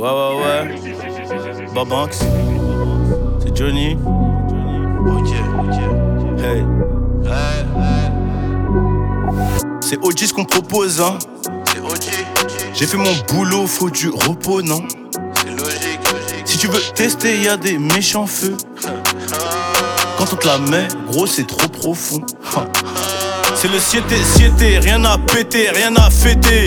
Ouais. Babanks, c'est Johnny. Ok. Hey. C'est OG ce qu'on propose, hein. C'est OG. J'ai fait mon boulot, faut du repos, non? C'est logique. Si tu veux tester, y'a des méchants feux. Quand on te la met, gros, c'est trop profond. C'est le siété, rien à péter, rien à fêter.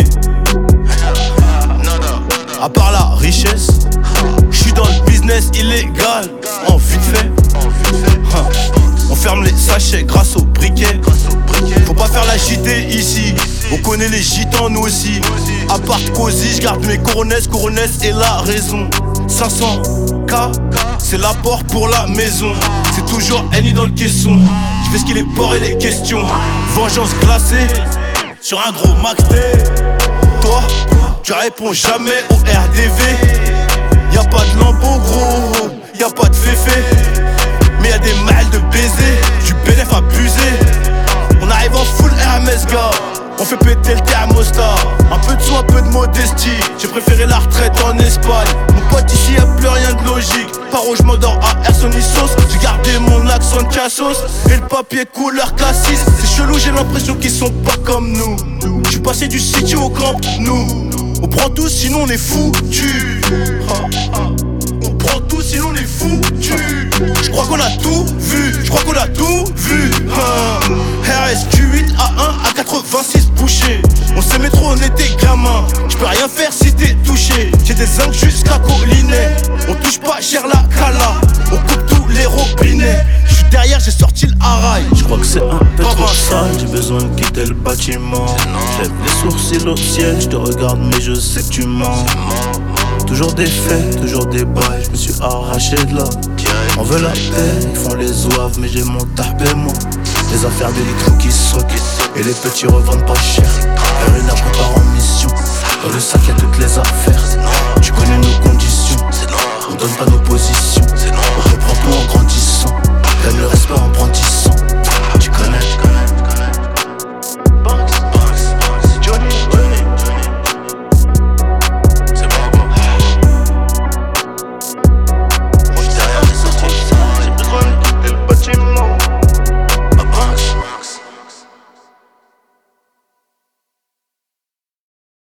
À part la richesse, j'suis dans le business illégal. En vite fait, on ferme les sachets grâce au briquet. Faut pas faire la JT ici. On connaît les gitans nous aussi. À part Cozy, j'garde mes coronesses et la raison. 500K, c'est l'apport pour la maison. C'est toujours Annie dans le caisson. J'fais ce qu'il est port et les questions. Vengeance glacée sur un gros Max T. Toi, tu réponds jamais au RDV. Y'a pas de lambeau gros, y'a pas de féfé. Mais y'a des mal de baiser, du bénéf abusé. On arrive en full Hermès gars, on fait péter le thermostat. Un peu de sous, un peu de modestie. J'ai préféré la retraite en Espagne. Mon pote ici y'a plus rien de logique. Paro je m'endors à Ersonisos. J'ai gardé mon accent de cassos. Et le papier couleur classiste. C'est chelou, j'ai l'impression qu'ils sont pas comme nous. J'suis passé du city au camp, nous. On prend tout sinon on est foutus. On prend tout sinon on est foutus. J'crois qu'on a tout vu, RSQ8 A1 à 86 bouchées. On s'aimait trop, on était gamins. J'peux rien faire si t'es touché. J'ai des zincs jusqu'à Collinet. On touche pas cher la cala. On coupe tous les robinets. J'suis derrière, j'ai sorti le haraï. J'crois que c'est un peu trop sale. J'ai besoin de quitter le bâtiment. J'lève les sourcils au ciel. J'te regarde mais je sais que tu mens. Toujours des faits, toujours des bails. J'me suis arraché de là. On veut la paix, ils font les zouaves, mais j'ai mon tarpé moi. Les affaires des litres qui sautent et les petits revendent pas cher. Une part en mission. Dans le sac y'a toutes les affaires. Tu connais nos conditions. On donne pas nos positions.